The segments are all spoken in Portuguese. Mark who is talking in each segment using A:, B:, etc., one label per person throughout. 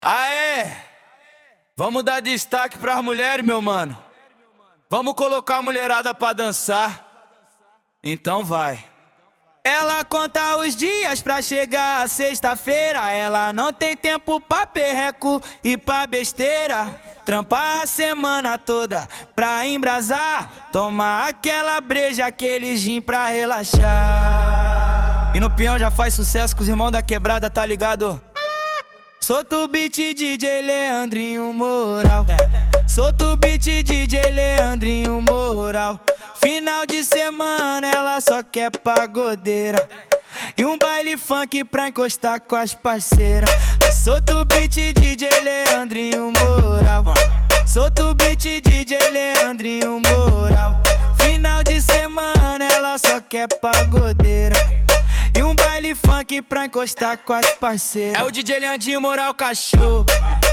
A: Aê! Vamos dar destaque pras mulheres, meu mano. Vamos colocar a mulherada pra dançar. Então vai. Ela conta os dias pra chegar a sexta-feira. Ela não tem tempo pra perreco e pra besteira. Trampar a semana toda pra embrasar. Tomar aquela breja, aquele gin pra relaxar. E no peão já faz sucesso com os irmãos da quebrada, tá ligado? Solta o beat DJ Leandrinho Moral. Solta o beat DJ Leandrinho Moral. Final de semana ela só quer pagodeira e um baile funk pra encostar com as parceiras. Solta o beat DJ Leandrinho Moral. Solta o beat DJ Leandrinho Moral. Final de semana ela só quer pagodeira e um baile funk pra encostar com as parceiras. É o DJ Leandrinho Moral, cachorro.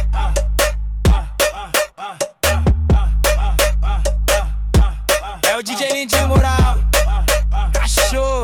A: É o DJ Leandrinho Moral, cachorro.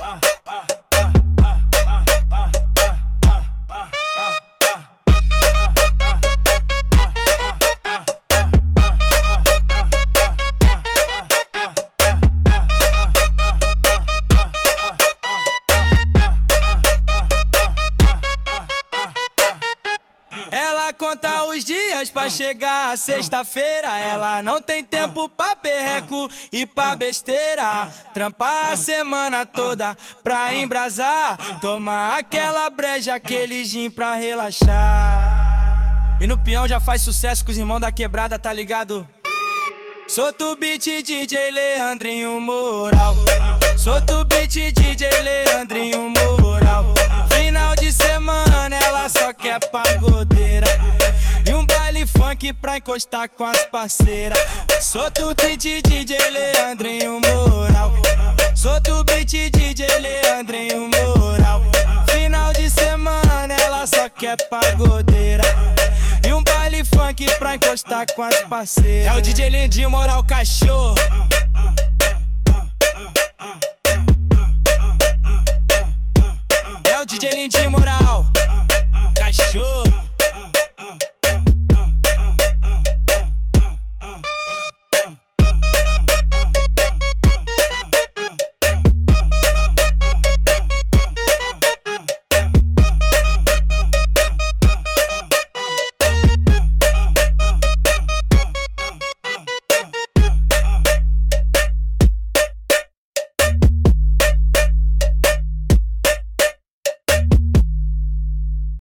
A: Ela conta os dias pra chegar a sexta-feira. Ela não tem tempo pra perreco e pra besteira. Trampar a semana toda pra embrasar. Tomar aquela breja, aquele gin pra relaxar. E no peão já faz sucesso com os irmãos da quebrada, tá ligado? Solta o beat DJ Leandrinho Moral. Solta o beat DJ Leandrinho Moral. Final de semana ela só quer pagodeira e um baile funk pra encostar com as parceiras. Solta o beat DJ Leandrinho Moral. Solta o beat DJ Leandrinho Moral. Final de semana ela só quer pagodeira e um baile funk pra encostar com as parceiras. É o DJ Leandrinho Moral, cachorro. É o DJ Leandrinho Moral, cachorro.